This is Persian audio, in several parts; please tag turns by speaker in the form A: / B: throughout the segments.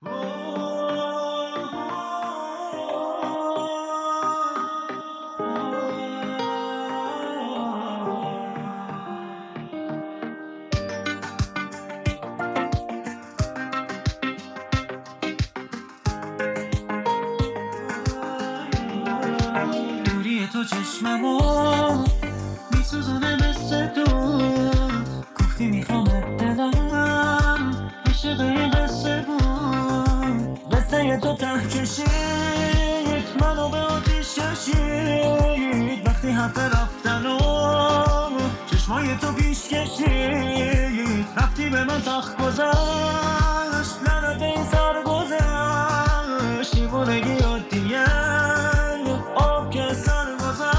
A: دوری تو چشممو میسوزونه مثل تو، گفتی میخوام دلم عاشقه قصه بود، قصه تو ته کشید منو به آتیش کشید، وقتی حرف رفتن و چشمای تو پیش کشید، رفتی به من سخت گذشت، لعنت این سر گذشت، دیوونگی عادیه آب که سر گذشت،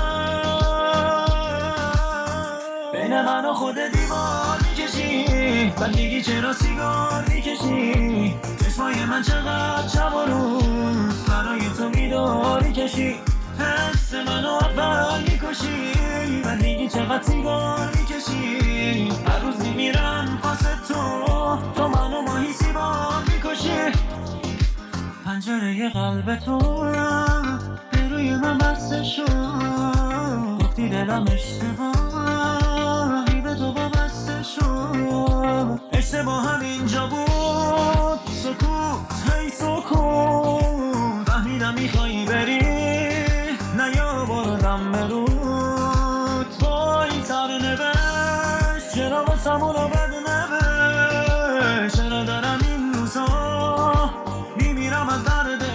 A: بین من و خود دیوار میکشی، بعد میگی چرا سیگار میکشی، چشمای من چقدر شب و روز برای تو بیداری کشی، حس منو اول میکشی، بعد میگی چقدر سیگار میکشی، هر روز میمیرم واسه تو منو ماهی سیبار میکشی، پنجره قلب تو به روی من بسته شد، گفتی دلم اشتباهی به تو وابسته شد، اشتباه هم اینجا بود، سکوت هی سکوت، فهمیدم میخوایی بری نیاوردم به رود، وای سرنوشت چرا واسمونو بد نوشت، چرا دارم این روزا میمیرم از درد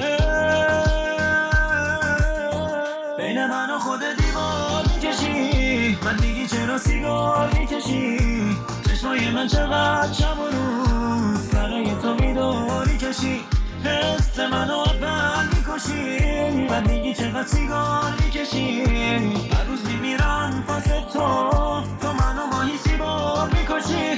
A: بین من و خود دیوار میکشی، بعد میگی چرا سیگار میکشی، چشمای من چقدر شب و روز برای تو بیداری کشی، حس منو اول میکشی، بعد میگی چقدر سیگار میکشی، هر روز میمیرم واسه تو منو ماهی سیبار میکشی.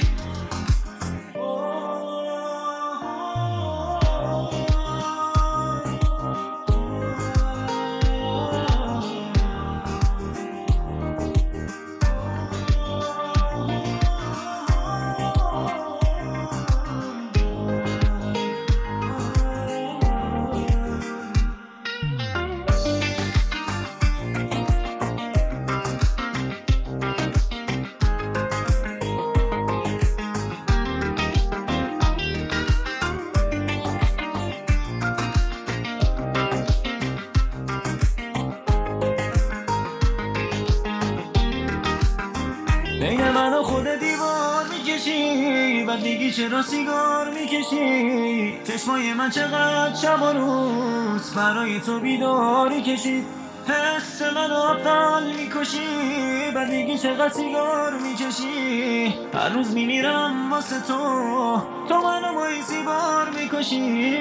A: بین من و خود دیوار میکشی، بعد میگی چرا سیگار میکشی، چشمای من چقدر شب و روز برای تو بیداری کشید، حس منو اول میکشی، بعد میگی چقدر سیگار میکشی، هر روز میمیرم واسه تو منو با این سیگار میکشی.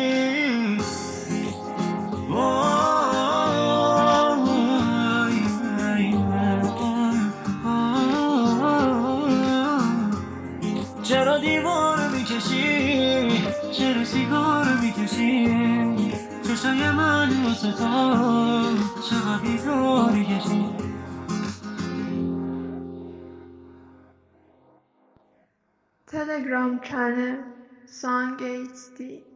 A: چرا دیوار میکشی، چرا سیگار میکشی، چشای من واسه تو چقدر بیداری کشی.
B: تلگرام چنل سانگ HD